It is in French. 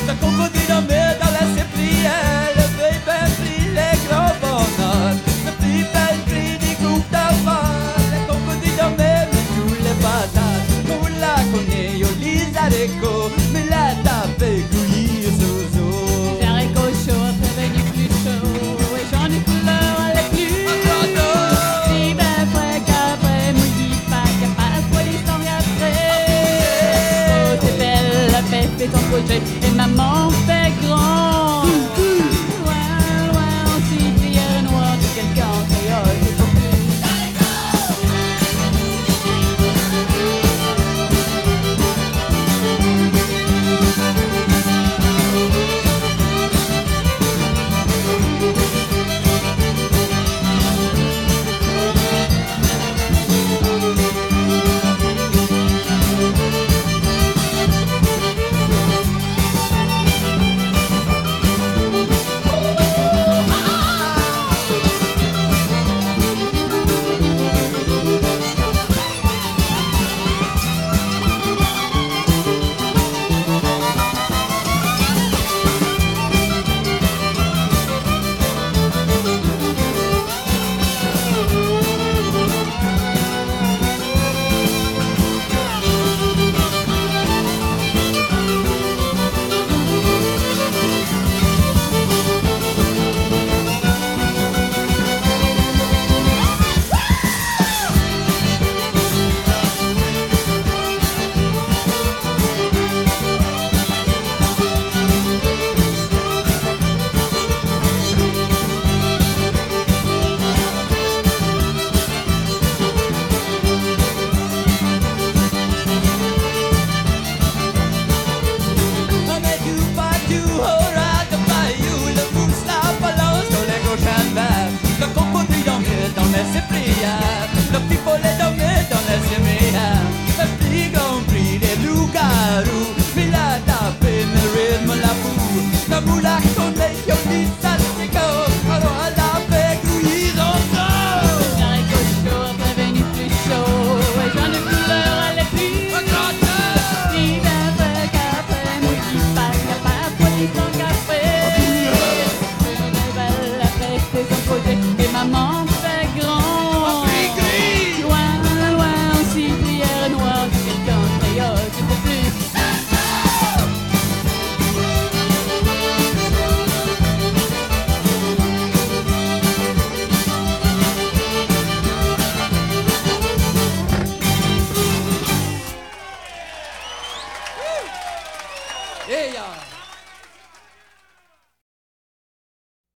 Le crocodile met dans la ciprière, le plus bel prix, les grands bonheurs, le plus bel prix des groupes d'affaires. Le crocodile met tous les patates, on la connaît, yo les haricots, mais la tape couillir zozo. Les haricots chauds, prévenus plus chaud, et j'en ai couleur les plus. Si ben frais qu'après, mouillis pas capable, pour l'histoire après. Oh, t'es belle, la fête fait ton projet, et maman fait grand. Loin, loin, en cibrière noire de quelqu'un en créole, c'est pour plus. Le pipolet dormait dans la ciméria, le petit grand prix des loups-garous, mais la tape me rythme la boue, la moula connaît yo dit saltico, alors elle a fait couillir en dos. Les haricots chauds, prévenus plus chaud, et j'en ai couleur les plus. Si ben frais qu'après, mouillis pas capable, pour l'histoire qu'après. Une belle, la fête fait son projet, et maman fait grand. Yeah.